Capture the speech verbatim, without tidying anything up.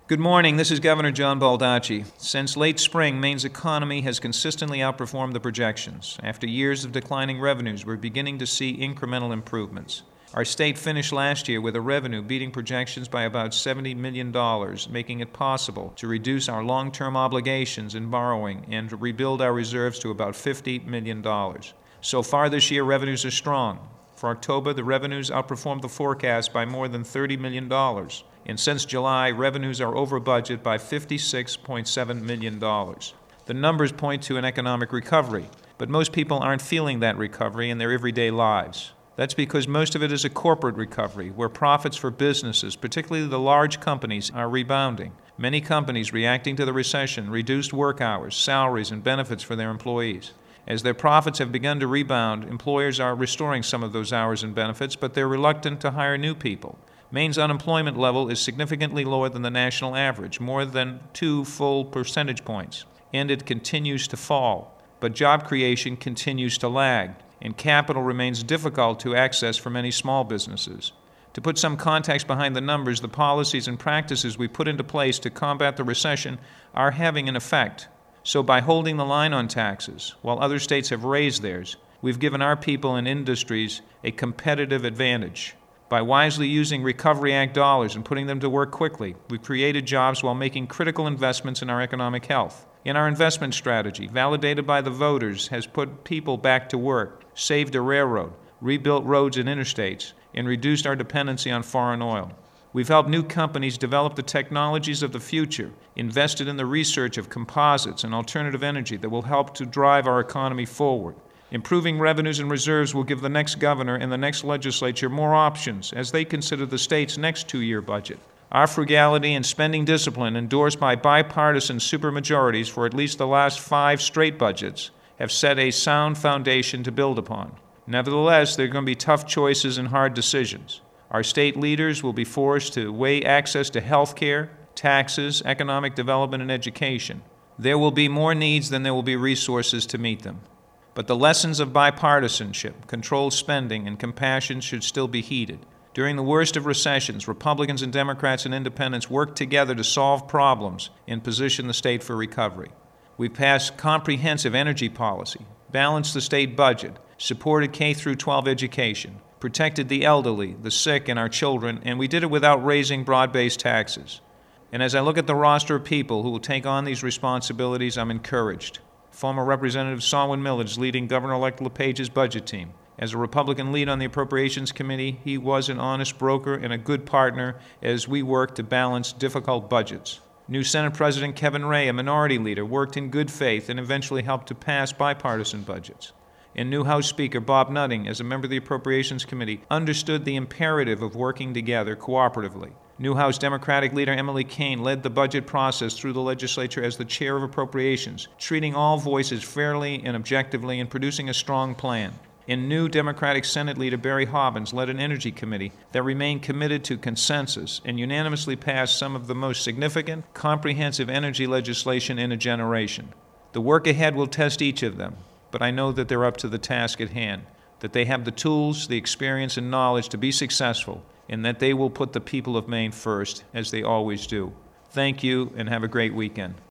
Good morning. This is Governor John Baldacci. Since late spring, Maine's economy has consistently outperformed the projections. After years of declining revenues, we're beginning to see incremental improvements. Our state finished last year with a revenue beating projections by about seventy million dollars, making it possible to reduce our long-term obligations in borrowing and to rebuild our reserves to about fifty million dollars. So far this year, revenues are strong. For October, the revenues outperformed the forecast by more than thirty million dollars. And since July, revenues are over budget by fifty-six point seven million dollars. The numbers point to an economic recovery, but most people aren't feeling that recovery in their everyday lives. That's because most of it is a corporate recovery, where profits for businesses, particularly the large companies, are rebounding. Many companies reacting to the recession reduced work hours, salaries, and benefits for their employees. As their profits have begun to rebound, employers are restoring some of those hours and benefits, but they're reluctant to hire new people. Maine's unemployment level is significantly lower than the national average, more than two full percentage points, and it continues to fall. But job creation continues to lag, and capital remains difficult to access for many small businesses. To put some context behind the numbers, the policies and practices we put into place to combat the recession are having an effect. So by holding the line on taxes, while other states have raised theirs, we've given our people and industries a competitive advantage. By wisely using Recovery Act dollars and putting them to work quickly, we've created jobs while making critical investments in our economic health. In our investment strategy, validated by the voters, has put people back to work, saved a railroad, rebuilt roads and interstates, and reduced our dependency on foreign oil. We've helped new companies develop the technologies of the future, invested in the research of composites and alternative energy that will help to drive our economy forward. Improving revenues and reserves will give the next governor and the next legislature more options as they consider the state's next two-year budget. Our frugality and spending discipline, endorsed by bipartisan supermajorities for at least the last five straight budgets, have set a sound foundation to build upon. Nevertheless, there are going to be tough choices and hard decisions. Our state leaders will be forced to weigh access to health care, taxes, economic development, and education. There will be more needs than there will be resources to meet them. But the lessons of bipartisanship, controlled spending, and compassion should still be heeded. During the worst of recessions, Republicans and Democrats and independents worked together to solve problems and position the state for recovery. We passed comprehensive energy policy, balanced the state budget, supported K through twelve education, protected the elderly, the sick, and our children, and we did it without raising broad-based taxes. And as I look at the roster of people who will take on these responsibilities, I'm encouraged. Former Representative Salwin Millard is leading Governor-elect LePage's budget team. As a Republican lead on the Appropriations Committee, he was an honest broker and a good partner as we worked to balance difficult budgets. New Senate President Kevin Ray, a minority leader, worked in good faith and eventually helped to pass bipartisan budgets. And new House Speaker Bob Nutting, as a member of the Appropriations Committee, understood the imperative of working together cooperatively. New House Democratic leader Emily Kane led the budget process through the legislature as the chair of Appropriations, treating all voices fairly and objectively and producing a strong plan. And new Democratic Senate leader Barry Hobbins led an energy committee that remained committed to consensus and unanimously passed some of the most significant, comprehensive energy legislation in a generation. The work ahead will test each of them, but I know that they're up to the task at hand, that they have the tools, the experience, and knowledge to be successful, and that they will put the people of Maine first, as they always do. Thank you, and have a great weekend.